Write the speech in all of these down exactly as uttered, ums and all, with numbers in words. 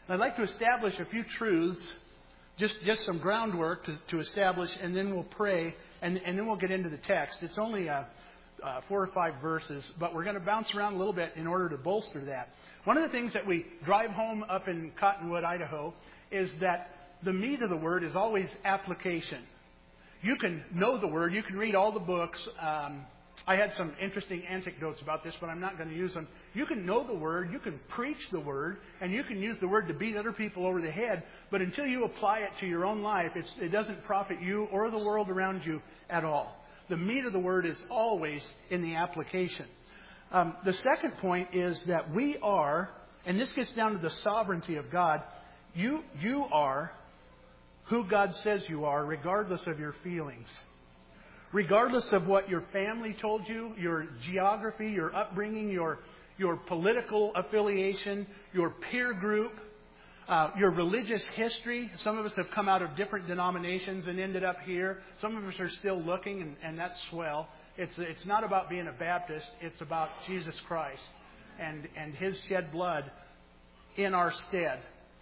I'd like to establish a few truths, just, just some groundwork to, to establish, and then we'll pray, and, and then we'll get into the text. It's only uh, uh, four or five verses, but we're going to bounce around a little bit in order to bolster that. One of the things that we drive home up in Cottonwood, Idaho, is that the meat of the Word is always application. You can know the Word. You can read all the books. Um, I had some interesting anecdotes about this, but I'm not going to use them. You can know the Word. You can preach the Word. And you can use the Word to beat other people over the head. But until you apply it to your own life, it's, it doesn't profit you or the world around you at all. The meat of the Word is always in the application. Um, the second point is that we are, and this gets down to the sovereignty of God, you, you are who God says you are, regardless of your feelings. Regardless of what your family told you, your geography, your upbringing, your, your political affiliation, your peer group, uh, your religious history. Some of us have come out of different denominations and ended up here. Some of us are still looking, and, and that's swell. It's, it's not about being a Baptist. It's about Jesus Christ and, and His shed blood in our stead.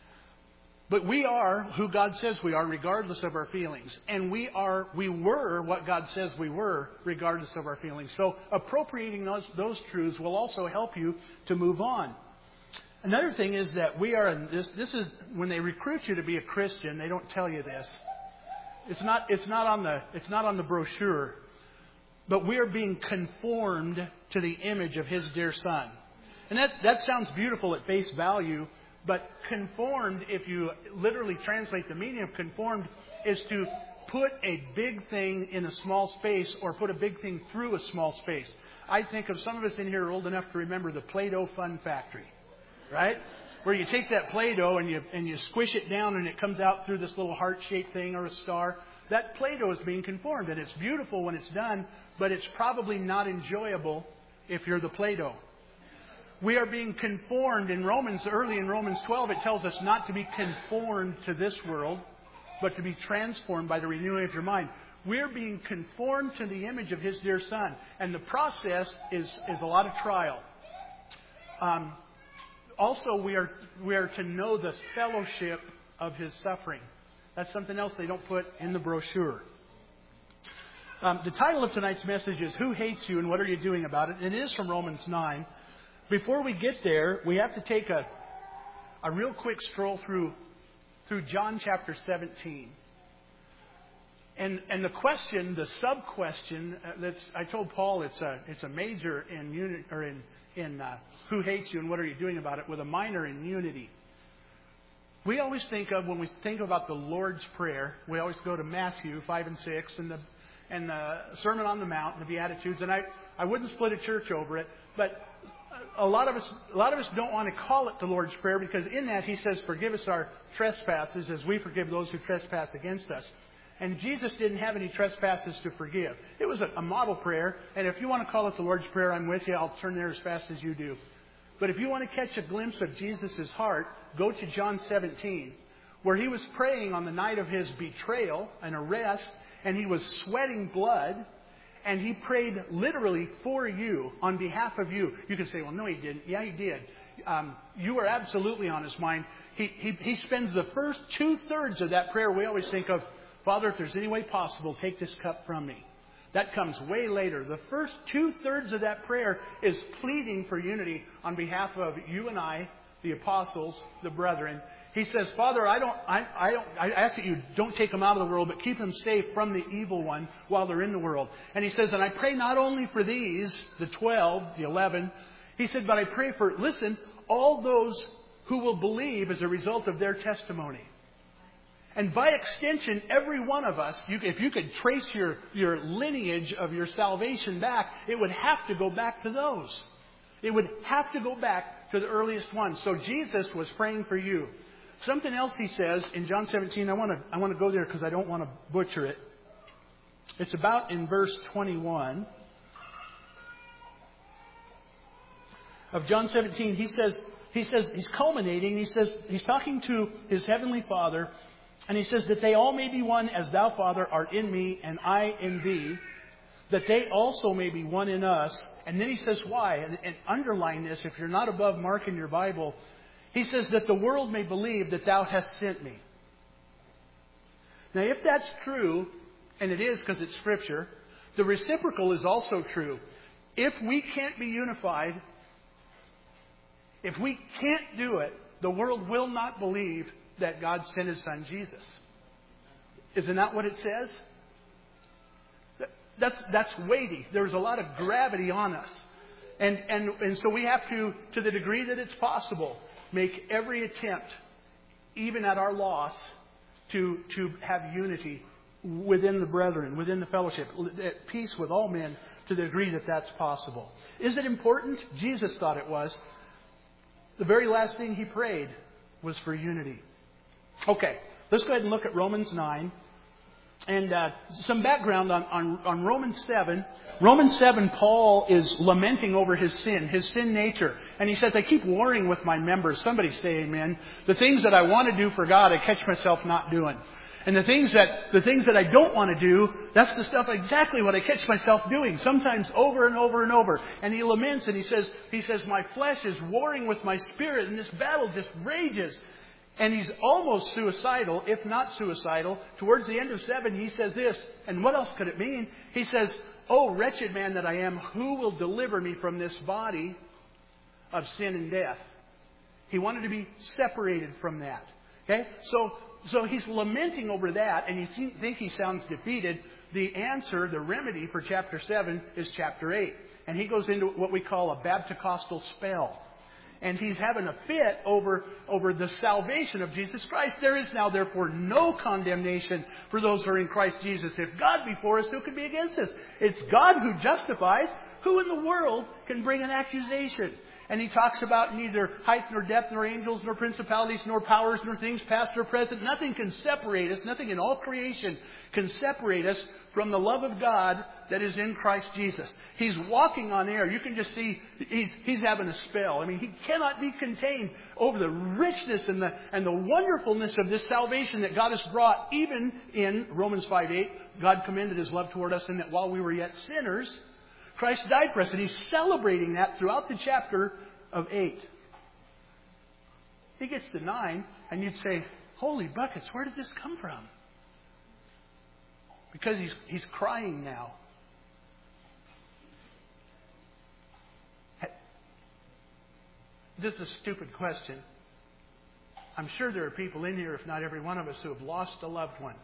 But we are who God says we are, regardless of our feelings. And we are, we were what God says we were, regardless of our feelings. So appropriating those, those truths will also help you to move on. Another thing is that we are, this, this is, when they recruit you to be a Christian, they don't tell you this. It's not, it's not on the, it's not on the brochure. But we are being conformed to the image of His dear Son. And that, that sounds beautiful at face value. But conformed, if you literally translate the meaning of conformed, is to put a big thing in a small space or put a big thing through a small space. I think of some of us in here are old enough to remember the Play-Doh Fun Factory, right? Where you take that Play-Doh and you, and you squish it down and it comes out through this little heart-shaped thing or a star. That Play-Doh is being conformed, and it's beautiful when it's done, but it's probably not enjoyable if you're the Play-Doh. We are being conformed in Romans, early in Romans twelve, it tells us not to be conformed to this world, but to be transformed by the renewing of your mind. We're being conformed to the image of His dear Son. And the process is, is a lot of trial. Um, also, we are, we are to know the fellowship of His suffering. That's something else they don't put in the brochure. Um, the title of tonight's message is Who Hates You and What Are You Doing About It? And it is from Romans nine. Before we get there, we have to take a, a real quick stroll through through John chapter seventeen. And and the question, the sub question, uh, that's I told Paul it's a it's a major in unit or in in uh, Who Hates You and What Are You Doing About It, with a minor in unity. We always think of, when we think about the Lord's Prayer, we always go to Matthew five and six and the and the Sermon on the Mount and the Beatitudes. And I I wouldn't split a church over it, but A lot of us, a lot of us don't want to call it the Lord's Prayer, because in that He says, "Forgive us our trespasses as we forgive those who trespass against us." And Jesus didn't have any trespasses to forgive. It was a, a model prayer, and if you want to call it the Lord's Prayer, I'm with you. I'll turn there as fast as you do. But if you want to catch a glimpse of Jesus' heart, go to John seventeen, where He was praying on the night of His betrayal and arrest, and He was sweating blood. And He prayed literally for you, on behalf of you. You can say, well, no, He didn't. Yeah, He did. Um, you were absolutely on His mind. He, he, he spends the first two-thirds of that prayer. We always think of, Father, if there's any way possible, take this cup from me. That comes way later. The first two-thirds of that prayer is pleading for unity on behalf of you and I, the apostles, the brethren. He says, Father, I don't, I, I don't, I ask that you don't take them out of the world, but keep them safe from the evil one while they're in the world. And He says, and I pray not only for these, the twelve, the eleven. He said, but I pray for, listen, all those who will believe as a result of their testimony. And by extension, every one of us, you, if you could trace your, your lineage of your salvation back, it would have to go back to those. It would have to go back to the earliest ones. So Jesus was praying for you. Something else He says in John seventeen, I want to I want to go there because I don't want to butcher it. It's about in verse twenty-one of John seventeen. He says, he says, he's culminating. He says, he's talking to His heavenly Father, and He says that they all may be one as Thou, Father, art in me and I in Thee, that they also may be one in us. And then He says why, and, and underline this if you're not above mark in your Bible. He says that the world may believe that thou hast sent me. Now, if that's true, and it is because it's Scripture, the reciprocal is also true. If we can't be unified, if we can't do it, the world will not believe that God sent His Son Jesus. Isn't that what it says? That's, that's weighty. There's a lot of gravity on us. And, and, and so we have to, to the degree that it's possible, make every attempt, even at our loss, to, to have unity within the brethren, within the fellowship, at peace with all men, to the degree that that's possible. Is it important? Jesus thought it was. The very last thing He prayed was for unity. Okay, let's go ahead and look at Romans nine. And uh, some background on, on, on Romans seven. Romans seven, Paul is lamenting over his sin, his sin nature. And he says, I keep warring with my members. Somebody say amen. The things that I want to do for God, I catch myself not doing. And the things that the things that I don't want to do, that's the stuff exactly what I catch myself doing. Sometimes over and over and over. And he laments and he says, he says, my flesh is warring with my spirit, and this battle just rages. And he's almost suicidal, if not suicidal. Towards the end of seven, he says this. And what else could it mean? He says, oh, wretched man that I am, who will deliver me from this body of sin and death? He wanted to be separated from that. Okay? So, so he's lamenting over that, and you think he sounds defeated. The answer, the remedy for chapter seven is chapter eight. And he goes into what we call a Baptist-costal spell. And he's having a fit over, over the salvation of Jesus Christ. There is now, therefore, no condemnation for those who are in Christ Jesus. If God be for us, who can be against us? It's God who justifies. Who in the world can bring an accusation? And he talks about neither height nor depth nor angels nor principalities nor powers nor things past or present. Nothing can separate us. Nothing in all creation can separate us from the love of God that is in Christ Jesus. He's walking on air. You can just see he's, he's having a spell. I mean, he cannot be contained over the richness and the, and the wonderfulness of this salvation that God has brought. Even in Romans five eight, God commended His love toward us in that while we were yet sinners, Christ died for us. And he's celebrating that throughout the chapter of eight. He gets to nine, and you'd say, holy buckets, where did this come from? Because he's, he's crying now. This is a stupid question. I'm sure there are people in here, if not every one of us, who have lost a loved one.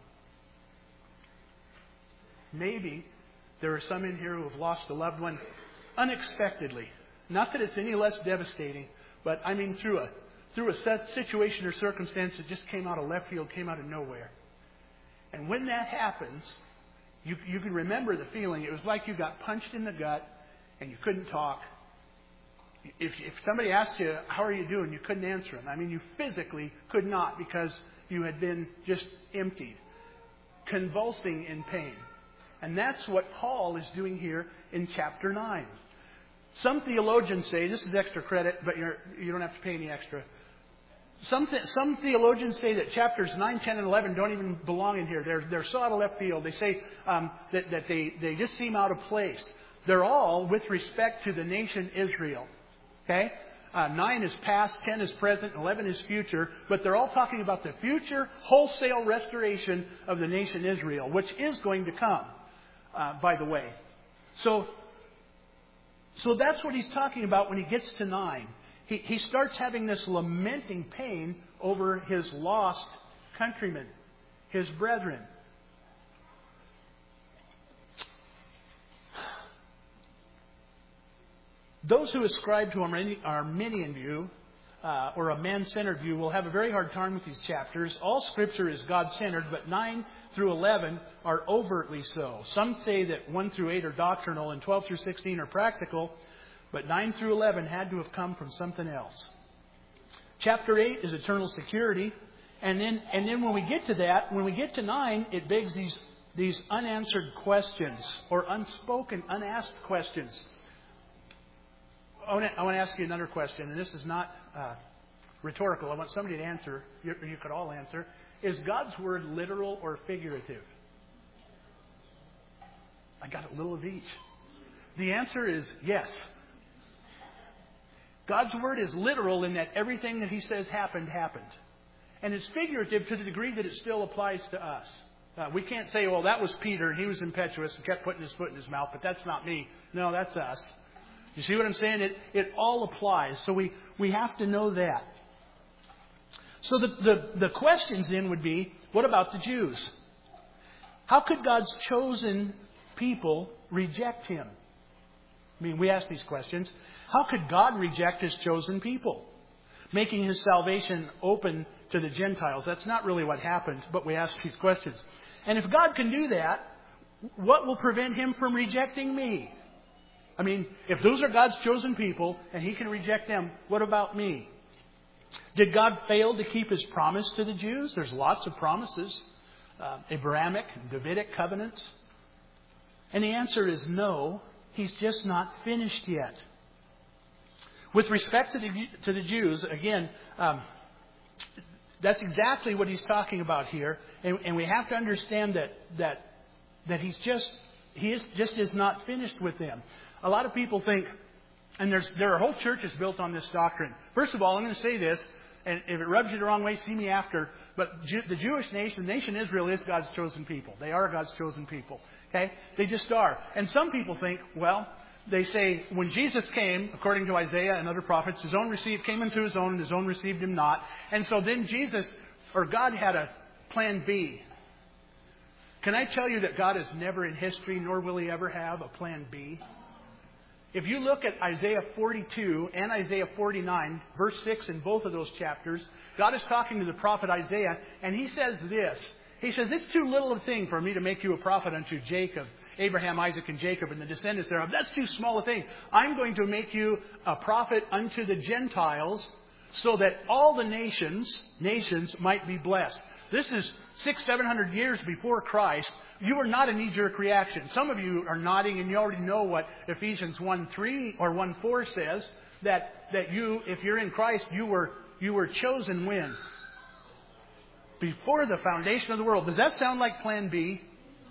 Maybe there are some in here who have lost a loved one unexpectedly. Not that it's any less devastating, but I mean through a through a set situation or circumstance that just came out of left field, came out of nowhere. And when that happens, you you can remember the feeling. It was like you got punched in the gut and you couldn't talk. If if somebody asked you, how are you doing? You couldn't answer them. I mean, you physically could not because you had been just emptied, convulsing in pain. And that's what Paul is doing here in chapter nine. Some theologians say, this is extra credit, but you're, you don't have to pay any extra. Some, th- some theologians say that chapters nine, ten, and eleven don't even belong in here. They're, they're so out of left field. They say um, that, that they, they just seem out of place. They're all with respect to the nation Israel. Okay? Uh, nine is past, ten is present, eleven is future. But they're all talking about the future wholesale restoration of the nation Israel, which is going to come, uh, by the way. So, so that's what he's talking about when he gets to nine. He, he starts having this lamenting pain over his lost countrymen, his brethren. Those who ascribe to an Arminian view, uh, or a man-centered view, will have a very hard time with these chapters. All Scripture is God-centered, but nine through eleven are overtly so. Some say that one through eight are doctrinal and twelve through sixteen are practical, but nine through eleven had to have come from something else. Chapter eight is eternal security, and then and then when we get to that, when we get to nine, it begs these these unanswered questions or unspoken, unasked questions. I want, to, I want to ask you another question, and this is not uh, rhetorical. I want somebody to answer. You, you could all answer. Is God's Word literal or figurative? I got a little of each. The answer is yes. God's Word is literal in that everything that He says happened, happened. And it's figurative to the degree that it still applies to us. Uh, we can't say, well, that was Peter, and he was impetuous and kept putting his foot in his mouth, but that's not me. No, that's us. You see what I'm saying? It, it all applies. So we, we have to know that. So the, the, the questions then would be, what about the Jews? How could God's chosen people reject Him? I mean, we ask these questions. How could God reject His chosen people? Making His salvation open to the Gentiles. That's not really what happened, but we ask these questions. And if God can do that, what will prevent Him from rejecting me? I mean, if those are God's chosen people and He can reject them, what about me? Did God fail to keep His promise to the Jews? There's lots of promises. Uh, Abrahamic and Davidic covenants. And the answer is no. He's just not finished yet. With respect to the, to the Jews, again, um, that's exactly what he's talking about here. And, and we have to understand that, that, that he's just, he is, just is not finished with them. A lot of people think, and there's, there are whole churches built on this doctrine. First of all, I'm going to say this, and if it rubs you the wrong way, see me after. But Jew, the Jewish nation, the nation Israel, is God's chosen people. They are God's chosen people. Okay? They just are. And some people think, well, they say, when Jesus came, according to Isaiah and other prophets, His own received, came into His own, and His own received Him not. And so then Jesus, or God had a plan B. Can I tell you that God has never in history, nor will He ever have, a plan B? If you look at Isaiah forty-two and Isaiah forty-nine, verse six in both of those chapters, God is talking to the prophet Isaiah, and He says this. He says, it's too little a thing for me to make you a prophet unto Jacob, Abraham, Isaac, and Jacob, and the descendants thereof. That's too small a thing. I'm going to make you a prophet unto the Gentiles, so that all the nations, nations might be blessed. This is six, seven hundred years before Christ. You are not a knee-jerk reaction. Some of you are nodding, and you already know what Ephesians one three or one four says, that that you, if you're in Christ, you were you were chosen when? Before the foundation of the world. Does that sound like Plan B?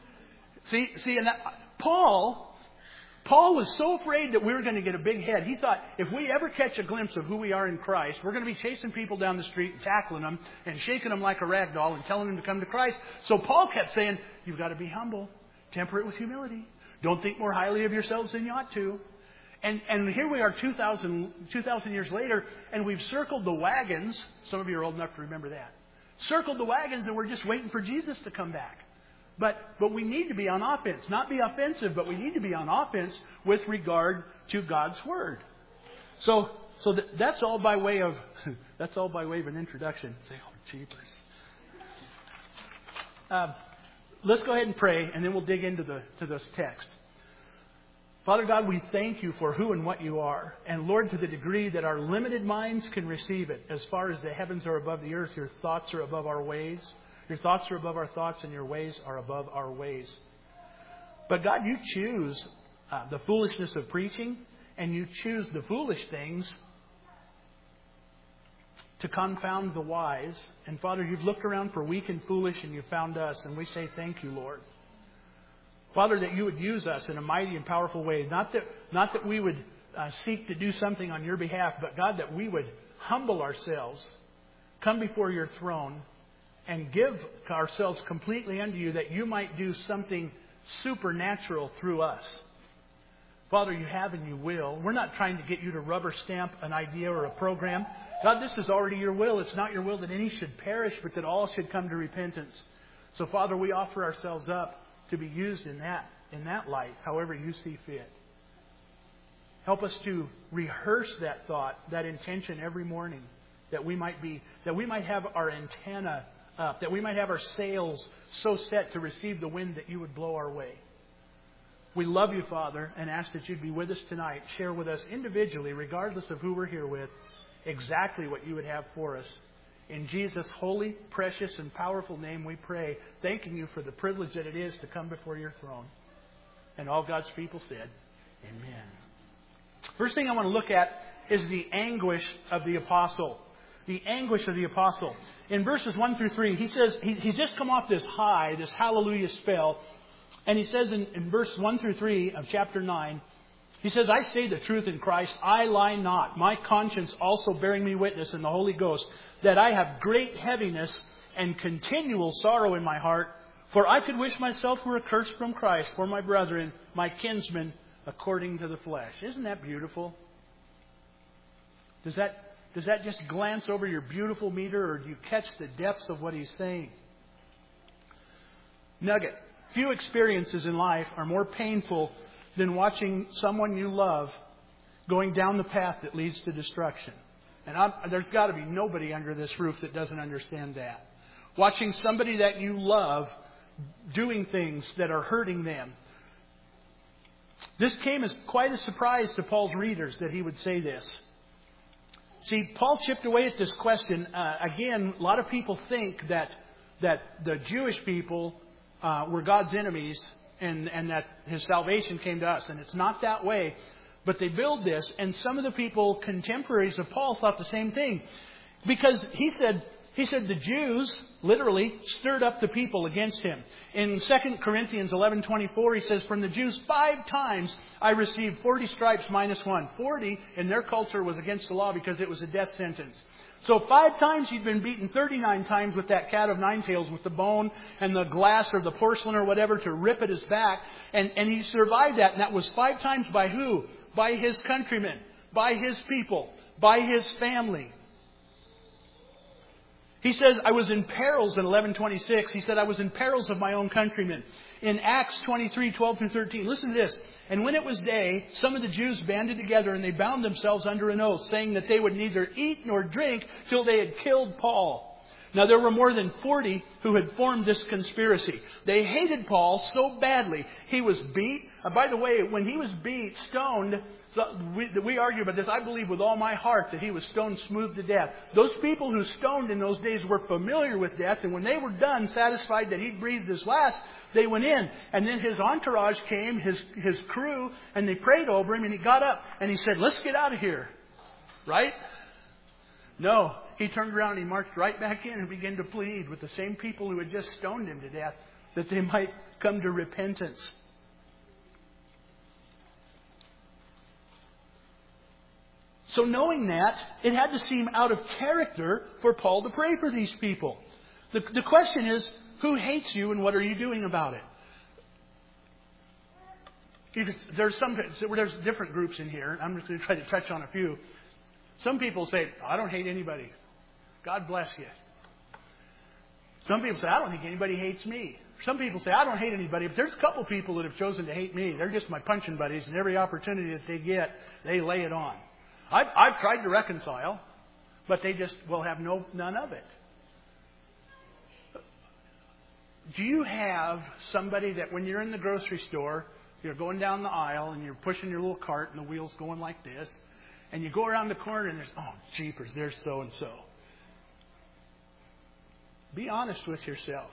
See, see, and that, Paul. Paul was so afraid that we were going to get a big head. He thought, if we ever catch a glimpse of who we are in Christ, we're going to be chasing people down the street and tackling them and shaking them like a rag doll and telling them to come to Christ. So Paul kept saying, you've got to be humble, temperate with humility. Don't think more highly of yourselves than you ought to. And, and here we are two thousand, two thousand years later, and we've circled the wagons. Some of you are old enough to remember that. Circled the wagons, and we're just waiting for Jesus to come back. But but we need to be on offense. Not be offensive, but we need to be on offense with regard to God's Word. So so th- that's all by way of that's all by way of an introduction. Say, oh, jeepers. Uh, let's go ahead and pray, and then we'll dig into the to this text. Father God, we thank You for who and what You are. And Lord, to the degree that our limited minds can receive it, as far as the heavens are above the earth, Your thoughts are above our ways. Your thoughts are above our thoughts, and Your ways are above our ways. But God, You choose uh, the foolishness of preaching, and You choose the foolish things to confound the wise. And Father, You've looked around for weak and foolish, and You've found us, and we say thank You, Lord. Father, that You would use us in a mighty and powerful way. Not that, not that we would uh, seek to do something on Your behalf, but God, that we would humble ourselves, come before Your throne, and give ourselves completely unto You, that You might do something supernatural through us. Father, You have and You will. We're not trying to get You to rubber stamp an idea or a program. God, this is already Your will. It's not Your will that any should perish, but that all should come to repentance. So, Father, we offer ourselves up to be used in that, in that light, however You see fit. Help us to rehearse that thought, that intention every morning, that we might be, that we might have our antenna up, that we might have our sails so set to receive the wind that You would blow our way. We love You, Father, and ask that You'd be with us tonight. Share with us individually, regardless of who we're here with, exactly what You would have for us. In Jesus' holy, precious, and powerful name we pray, thanking You for the privilege that it is to come before Your throne. And all God's people said, Amen. First thing I want to look at is the anguish of the apostle. The anguish of the apostle. In verses one through three, he says, he, he's just come off this high, this hallelujah spell. And he says in, in verse one through three of chapter nine, He says, I say the truth in Christ, I lie not. My conscience also bearing me witness in the Holy Ghost, that I have great heaviness and continual sorrow in my heart. For I could wish myself were accursed from Christ for my brethren, my kinsmen, according to the flesh. Isn't that beautiful? Does that, does that just glance over your beautiful meter, or do you catch the depths of what he's saying? Nugget. Few experiences in life are more painful than watching someone you love going down the path that leads to destruction. And I'm, there's got to be nobody under this roof that doesn't understand that. Watching somebody that you love doing things that are hurting them. This came as quite a surprise to Paul's readers that he would say this. See, Paul chipped away at this question. Uh, again, a lot of people think that that the Jewish people uh, were God's enemies and, and that His salvation came to us. And it's not that way. But they build this, and some of the people, contemporaries of Paul, thought the same thing. Because he said, he said the Jews, literally, stirred up the people against him. In Second Corinthians eleven twenty-four, he says, from the Jews five times I received forty stripes minus one. Forty in their culture was against the law because it was a death sentence. So five times he'd been beaten, thirty-nine times with that cat of nine tails, with the bone and the glass or the porcelain or whatever to rip at his back. And, and he survived that. And that was five times by who? By his countrymen, by his people, by his family. He says, I was in perils in eleven twenty-six. He said, I was in perils of my own countrymen. In Acts twenty-three, twelve through thirteen, listen to this. And when it was day, some of the Jews banded together and they bound themselves under an oath, saying that they would neither eat nor drink till they had killed Paul. Now there were more than forty who had formed this conspiracy. They hated Paul so badly. He was beat. Uh, by the way, when he was beat, stoned, so we, we argue about this. I believe with all my heart that he was stoned smooth to death. Those people who stoned in those days were familiar with death. And when they were done, satisfied that he'd breathed his last, they went in. And then his entourage came, his, his crew, and they prayed over him. And he got up and he said, let's get out of here. Right? No. He turned around and he marched right back in and began to plead with the same people who had just stoned him to death that they might come to repentance. So knowing that, it had to seem out of character for Paul to pray for these people. The, the question is, who hates you and what are you doing about it? You can, there's some there's different groups in here. I'm just going to try to touch on a few. Some people say, I don't hate anybody. God bless you. Some people say, I don't think anybody hates me. Some people say, I don't hate anybody. But there's a couple people that have chosen to hate me. They're just my punching buddies, and every opportunity that they get, they lay it on. I've, I've tried to reconcile, but they just will have no none of it. Do you have somebody that when you're in the grocery store, you're going down the aisle and you're pushing your little cart and the wheel's going like this, and you go around the corner and there's, oh, jeepers, there's so-and-so. Be honest with yourself.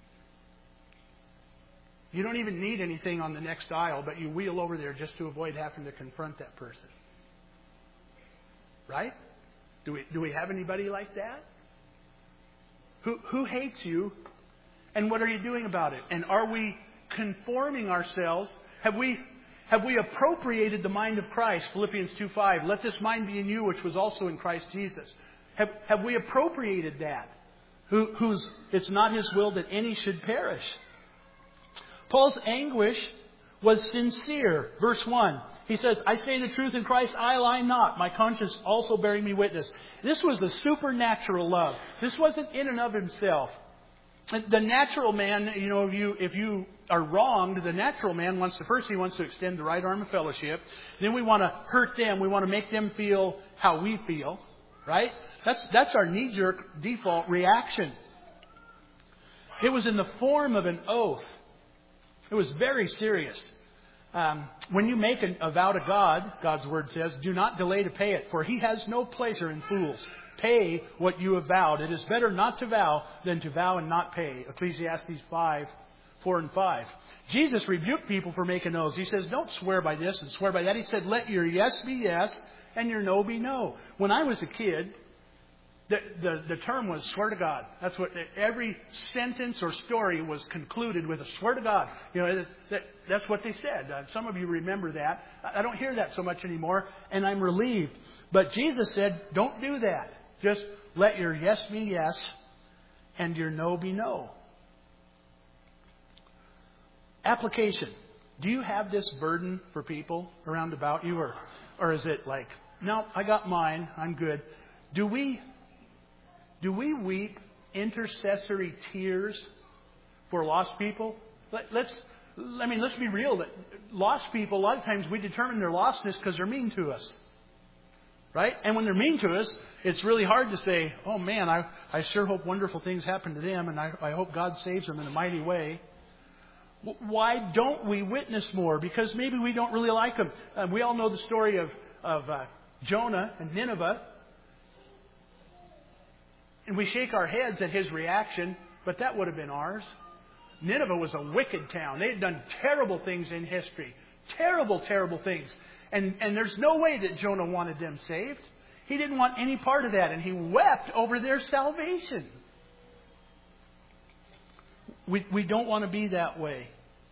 You don't even need anything on the next aisle, but you wheel over there just to avoid having to confront that person. Right? Do we do we have anybody like that? Who who hates you, and what are you doing about it? And are we conforming ourselves? Have we have we appropriated the mind of Christ? Philippians two five. Let this mind be in you, which was also in Christ Jesus. Have have we appropriated that? Who, who's, it's not His will that any should perish. Paul's anguish was sincere. Verse one, he says, I say the truth in Christ, I lie not. My conscience also bearing me witness. This was a supernatural love. This wasn't in and of himself. The natural man, you know, if you, if you are wronged, the natural man wants to, first he wants to extend the right arm of fellowship. Then we want to hurt them. We want to make them feel how we feel. Right? That's that's our knee-jerk default reaction. It was in the form of an oath. It was very serious. Um, when you make an, a vow to God, God's Word says, do not delay to pay it, for He has no pleasure in fools. Pay what you have vowed. It is better not to vow than to vow and not pay. Ecclesiastes five, four and five. Jesus rebuked people for making oaths. He says, don't swear by this and swear by that. He said, let your yes be yes and your no be no. When I was a kid, The, the, the term was swear to God. That's what every sentence or story was concluded with, a swear to God. You know, that, that's what they said. Uh, some of you remember that. I don't hear that so much anymore, and I'm relieved. But Jesus said, don't do that. Just let your yes be yes and your no be no. Application. Do you have this burden for people around about you? Or, or is it like, no, I got mine. I'm good. Do we... Do we weep intercessory tears for lost people? Let, let's, I mean, let's be real. That lost people, a lot of times we determine their lostness because they're mean to us. Right? And when they're mean to us, it's really hard to say, oh man, I, I sure hope wonderful things happen to them, and I, I hope God saves them in a mighty way. Why don't we witness more? Because maybe we don't really like them. Uh, we all know the story of, of uh, Jonah and Nineveh. And we shake our heads at his reaction, but that would have been ours. Nineveh was a wicked town. They had done terrible things in history. Terrible, terrible things. And, and there's no way that Jonah wanted them saved. He didn't want any part of that, and he wept over their salvation. We, we don't want to be that way.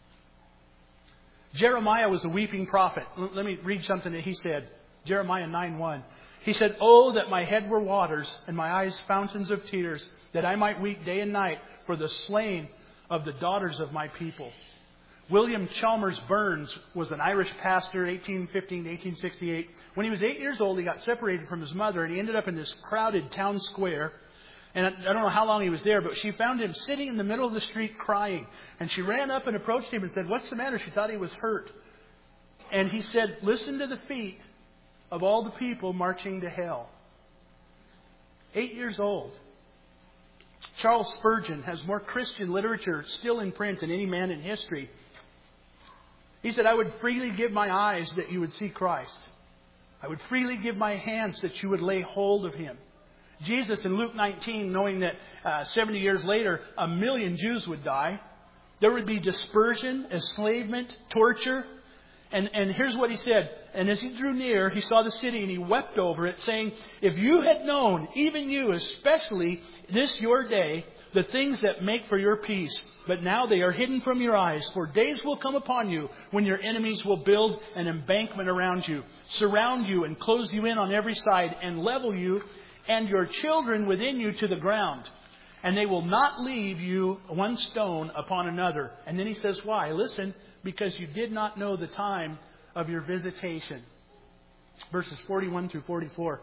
Jeremiah was a weeping prophet. Let me read something that he said. Jeremiah nine one. He said, oh, that my head were waters and my eyes fountains of tears, that I might weep day and night for the slain of the daughters of my people. William Chalmers Burns was an Irish pastor, eighteen fifteen to eighteen sixty-eight. When he was eight years old, he got separated from his mother, and he ended up in this crowded town square. And I don't know how long he was there, but she found him sitting in the middle of the street crying. And she ran up and approached him and said, what's the matter? She thought he was hurt. And he said, listen to the feet of all the people marching to hell. Eight years old. Charles Spurgeon has more Christian literature still in print than any man in history. He said, I would freely give my eyes that you would see Christ. I would freely give my hands that you would lay hold of Him. Jesus in Luke nineteen, knowing that uh, seventy years later a million Jews would die, there would be dispersion, enslavement, torture. And, and here's what He said. And as He drew near, He saw the city and He wept over it, saying, if you had known, even you, especially this your day, the things that make for your peace, but now they are hidden from your eyes. For days will come upon you when your enemies will build an embankment around you, surround you and close you in on every side, and level you and your children within you to the ground. And they will not leave you one stone upon another. And then He says, why? Listen, because you did not know the time of your visitation. Verses forty-one through forty-four.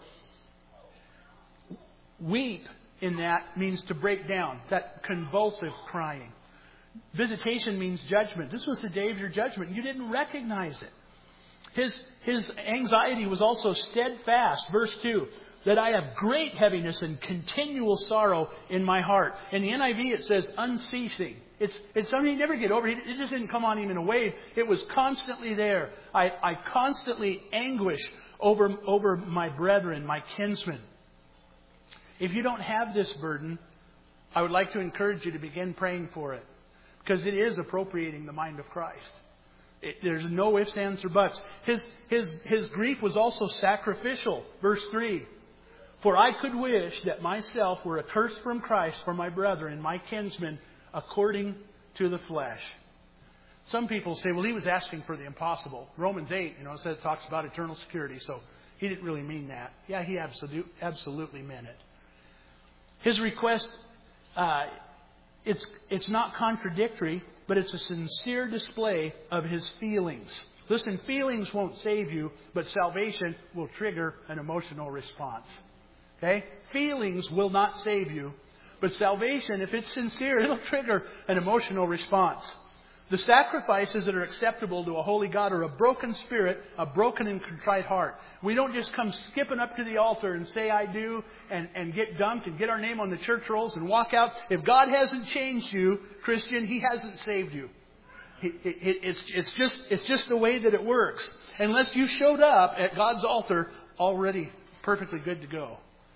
Weep in that means to break down, that convulsive crying. Visitation means judgment. This was the day of your judgment. You didn't recognize it. His, his anxiety was also steadfast. Verse two. That I have great heaviness and continual sorrow in my heart. In the N I V it says unceasing. It's, it's something you never get over. It just didn't come on Him in a wave. It was constantly there. I, I constantly anguish over, over my brethren, my kinsmen. If you don't have this burden, I would like to encourage you to begin praying for it. Because it is appropriating the mind of Christ. It, there's no ifs, ands, or buts. His, his, his grief was also sacrificial. Verse three. For I could wish that myself were accursed from Christ for my brethren, my kinsmen, according to the flesh. Some people say, well, he was asking for the impossible. Romans eight, you know, it says it talks about eternal security, so he didn't really mean that. Yeah, he absolute, absolutely meant it. His request, uh, it's it's not contradictory, but it's a sincere display of his feelings. Listen, feelings won't save you, but salvation will trigger an emotional response. Okay? Feelings will not save you, but salvation, if it's sincere, it'll trigger an emotional response. The sacrifices that are acceptable to a holy God are a broken spirit, a broken and contrite heart. We don't just come skipping up to the altar and say, I do, and, and get dumped and get our name on the church rolls and walk out. If God hasn't changed you, Christian, He hasn't saved you. It, it, it's, it's, just, it's just the way that it works. Unless you showed up at God's altar already perfectly good to go.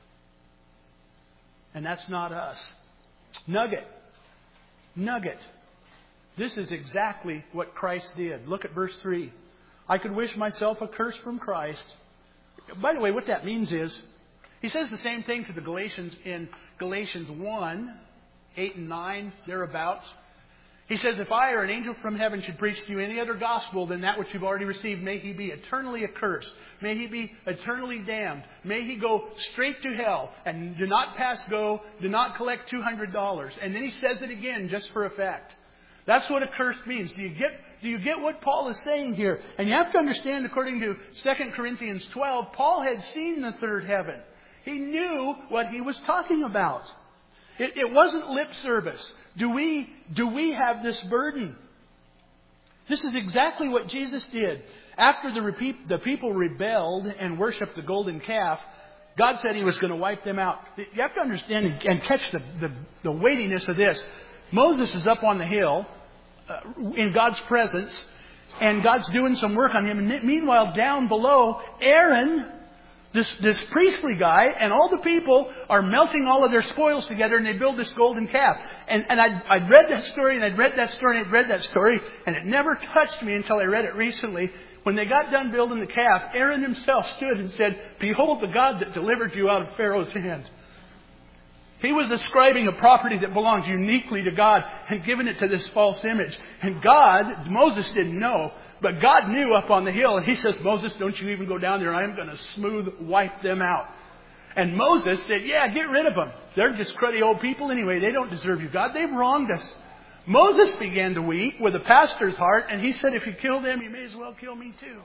And that's not us. Nugget. Nugget. This is exactly what Christ did. Look at verse three. I could wish myself accursed from Christ. By the way, what that means is, He says the same thing to the Galatians in Galatians one, eight and nine, thereabouts. He says, if I or an angel from heaven should preach to you any other gospel than that which you've already received, may he be eternally accursed. May he be eternally damned. May he go straight to hell. And do not pass go. Do not collect two hundred dollars. And then he says it again just for effect. That's what accursed means. Do you get, do you get what Paul is saying here? And you have to understand, according to Second Corinthians twelve, Paul had seen the third heaven. He knew what he was talking about. It, it wasn't lip service. Do we, do we have this burden? This is exactly what Jesus did. After the, repeat, the people rebelled and worshipped the golden calf, God said He was going to wipe them out. You have to understand and, and catch the, the, the weightiness of this. Moses is up on the hill uh, in God's presence, and God's doing some work on him. And meanwhile, down below, Aaron, This, this priestly guy, and all the people are melting all of their spoils together, and they build this golden calf. And, and I'd, I'd read that story, and I'd read that story, and I'd read that story, and it never touched me until I read it recently. When they got done building the calf, Aaron himself stood and said, "Behold the God that delivered you out of Pharaoh's hand." He was ascribing a property that belonged uniquely to God and giving it to this false image. And God, Moses didn't know, but God knew up on the hill. And He says, "Moses, don't you even go down there. I'm going to smooth wipe them out." And Moses said, "Yeah, get rid of them. They're just cruddy old people anyway. They don't deserve you, God. They've wronged us." Moses began to weep with a pastor's heart. And he said, "If you kill them, you may as well kill me too."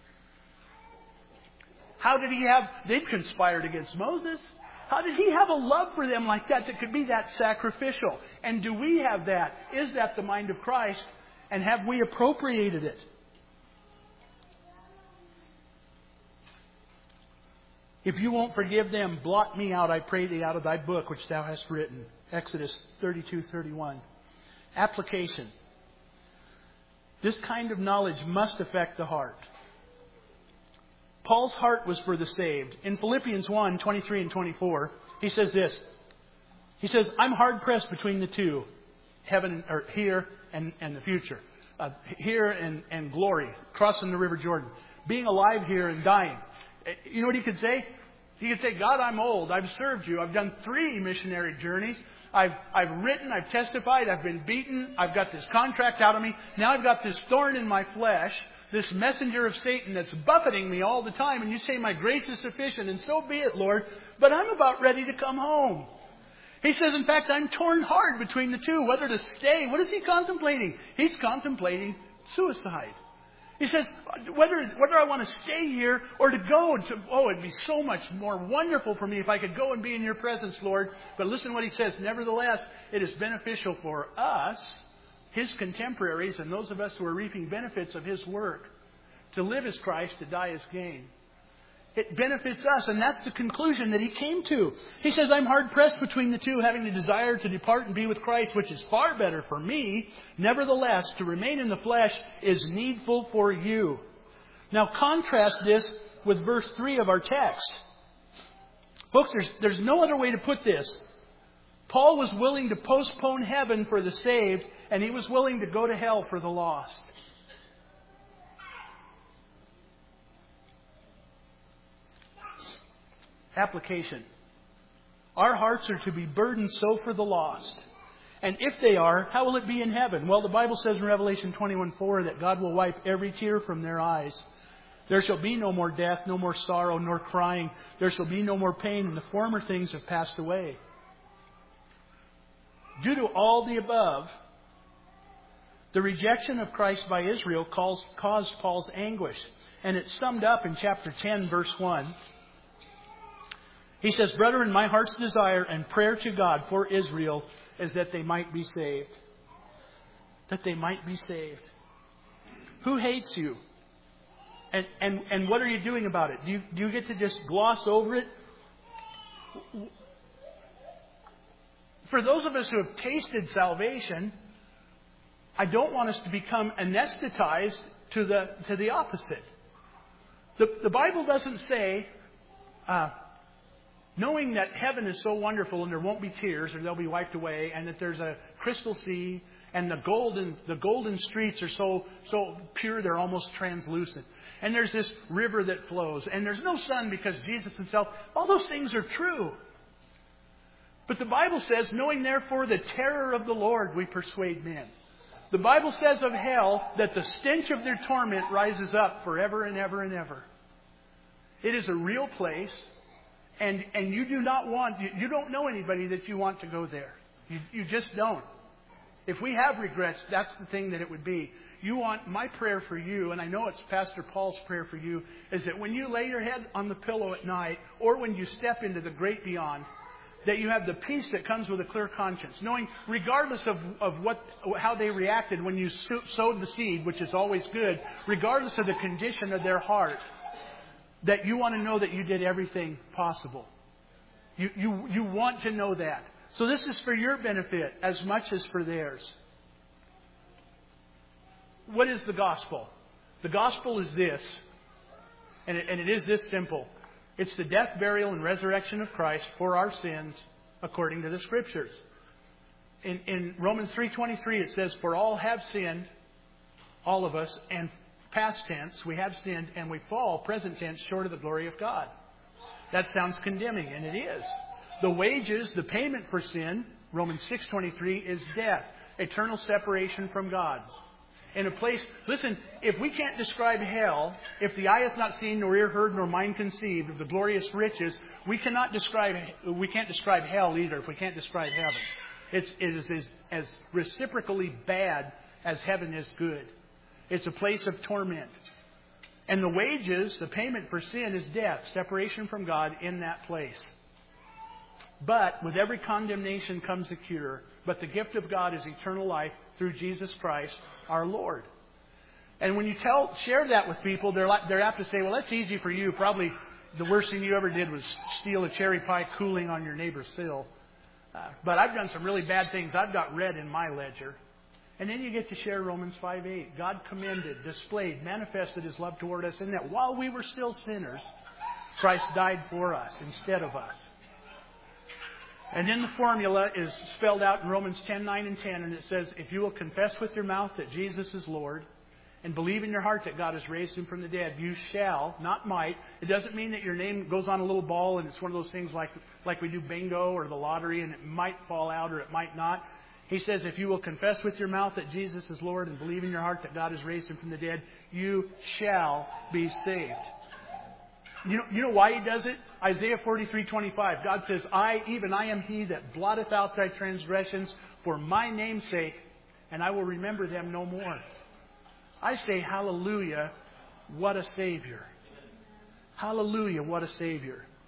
How did he have... They'd conspired against Moses. How did he have a love for them like that that could be that sacrificial? And do we have that? Is that the mind of Christ? And have we appropriated it? "If you won't forgive them, blot me out, I pray thee, out of thy book which thou hast written." Exodus thirty-two thirty-one. Application. This kind of knowledge must affect the heart. Paul's heart was for the saved. In Philippians one, twenty-three and twenty-four, he says this. He says, "I'm hard pressed between the two, heaven or here and, and the future. Uh, here and, and glory, crossing the River Jordan. Being alive here and dying." You know what he could say? He could say, "God, I'm old. I've served you. I've done three missionary journeys. I've, I've written, I've testified, I've been beaten. I've got this contract out of me. Now I've got this thorn in my flesh. This messenger of Satan that's buffeting me all the time. And you say my grace is sufficient, and so be it, Lord. But I'm about ready to come home." He says, in fact, I'm torn hard between the two, whether to stay. What is he contemplating? He's contemplating suicide. He says, whether, whether I want to stay here or to go. To, oh, it'd be so much more wonderful for me if I could go and be in your presence, Lord. But listen to what he says. "Nevertheless, it is beneficial for us," His contemporaries and those of us who are reaping benefits of His work, "to live as Christ, to die as gain." It benefits us, and that's the conclusion that he came to. He says, "I'm hard pressed between the two, having the desire to depart and be with Christ, which is far better for me. Nevertheless, to remain in the flesh is needful for you." Now contrast this with verse three of our text. Folks, there's, there's no other way to put this. Paul was willing to postpone heaven for the saved, and he was willing to go to hell for the lost. Application. Our hearts are to be burdened so for the lost. And if they are, how will it be in heaven? Well, the Bible says in Revelation twenty-one four that God will wipe every tear from their eyes. "There shall be no more death, no more sorrow, nor crying. There shall be no more pain, and the former things have passed away." Due to all the above, the rejection of Christ by Israel caused Paul's anguish. And it's summed up in chapter ten, verse one. He says, "Brethren, my heart's desire and prayer to God for Israel is that they might be saved." That they might be saved. Who hates you? And, and, and what are you doing about it? Do you, do you get to just gloss over it? For those of us who have tasted salvation, I don't want us to become anesthetized to the, to the opposite. The, the Bible doesn't say... Uh, Knowing that heaven is so wonderful and there won't be tears or they'll be wiped away, and that there's a crystal sea and the golden the golden streets are so so pure they're almost translucent. And there's this river that flows. And there's no sun because Jesus himself, all those things are true. But the Bible says, knowing therefore the terror of the Lord, we persuade men. The Bible says of hell that the stench of their torment rises up forever and ever and ever. It is a real place. And, and you do not want, you, you don't know anybody that you want to go there. You, you just don't. If we have regrets, that's the thing that it would be. You want, my prayer for you, and I know it's Pastor Paul's prayer for you, is that when you lay your head on the pillow at night, or when you step into the great beyond, that you have the peace that comes with a clear conscience, knowing regardless of, of what, how they reacted when you sowed the seed, which is always good, regardless of the condition of their heart, that you want to know that you did everything possible. You, you, you want to know that. So this is for your benefit as much as for theirs. What is the gospel? The gospel is this, and it, and it is this simple. It's the death, burial, and resurrection of Christ for our sins according to the Scriptures. In, in Romans three twenty-three it says, for all have sinned, all of us, and past tense, we have sinned and we fall, present tense, short of the glory of God. That sounds condemning, and it is. The wages, the payment for sin, Romans six twenty-three, is death, eternal separation from God. In a place, listen, if we can't describe hell, if the eye hath not seen, nor ear heard, nor mind conceived of the glorious riches, we cannot describe, we can't describe hell either if we can't describe heaven. It's, it is as, as reciprocally bad as heaven is good. It's a place of torment. And the wages, the payment for sin is death, separation from God in that place. But with every condemnation comes a cure. But the gift of God is eternal life through Jesus Christ, our Lord. And when you tell, share that with people, they're like, they're apt to say, well, that's easy for you. Probably the worst thing you ever did was steal a cherry pie cooling on your neighbor's sill. Uh, but I've done some really bad things. I've got red in my ledger. And then you get to share Romans five eight. God commended, displayed, manifested His love toward us in that while we were still sinners, Christ died for us instead of us. And then the formula is spelled out in Romans ten nine and ten, and it says, if you will confess with your mouth that Jesus is Lord and believe in your heart that God has raised Him from the dead, you shall, not might. It doesn't mean that your name goes on a little ball and it's one of those things like, like we do bingo or the lottery and it might fall out or it might not. He says, if you will confess with your mouth that Jesus is Lord and believe in your heart that God has raised Him from the dead, you shall be saved. You know, you know why He does it? Isaiah forty-three twenty-five. God says, I, even I am He that blotteth out thy transgressions for my name's sake, and I will remember them no more. I say, hallelujah, what a Savior. Hallelujah, what a Savior.